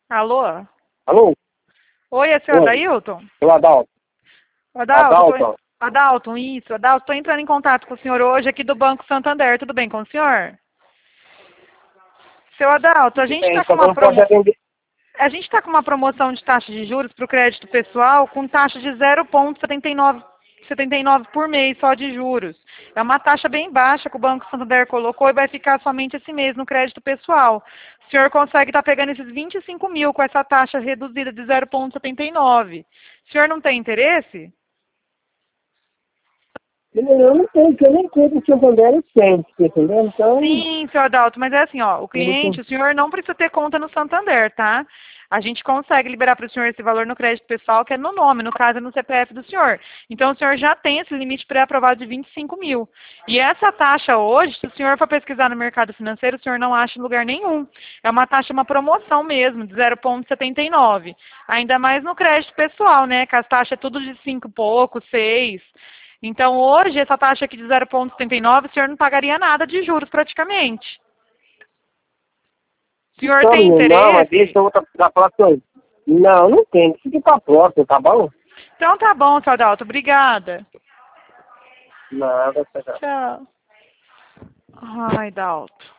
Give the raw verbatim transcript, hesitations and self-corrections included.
Alô? Alô? Oi, é o senhor Oi. Adailton? Sou Adalto. Adalto, Adalto. tô... Adalto, isso. Adalto, estou entrando em contato com o senhor hoje aqui do Banco Santander. Tudo bem com o senhor? Seu Adalto, a gente Bem, está com só que eu uma não posso promo... atender. A gente está com uma promoção de taxa de juros para o crédito pessoal com taxa de zero vírgula setenta e nove setenta e nove por mês só de juros. É uma taxa bem baixa que o Banco Santander colocou e vai ficar somente esse mês no crédito pessoal. O senhor consegue estar pegando esses vinte e cinco mil com essa taxa reduzida de zero vírgula setenta e nove. O senhor não tem interesse? Eu não tenho, porque eu nem sei que o Santander sempre, entendeu? Então, Sim, seu Adalto, mas é assim, ó, o eu não cliente, tenho. o senhor não precisa ter conta no Santander, tá? A gente consegue liberar para o senhor esse valor no crédito pessoal, que é no nome, no caso é no C P F do senhor. Então o senhor já tem esse limite pré-aprovado de vinte e cinco mil. E essa taxa hoje, se o senhor for pesquisar no mercado financeiro, o senhor não acha em lugar nenhum. É uma taxa, uma promoção mesmo, de zero vírgula setenta e nove. Ainda mais no crédito pessoal, né? Que as taxas é tudo de cinco e pouco, seis. Então, hoje, essa taxa aqui de zero vírgula setenta e nove, o senhor não pagaria nada de juros, praticamente. O senhor Então, tem menino, não, mas deixa interesse? eu outra da próxima. Não, não tem. Fique pra próxima, tá bom? Então, tá bom, seu Adalto. Obrigada. Nada, tá. Tchau. Ai, Dalto.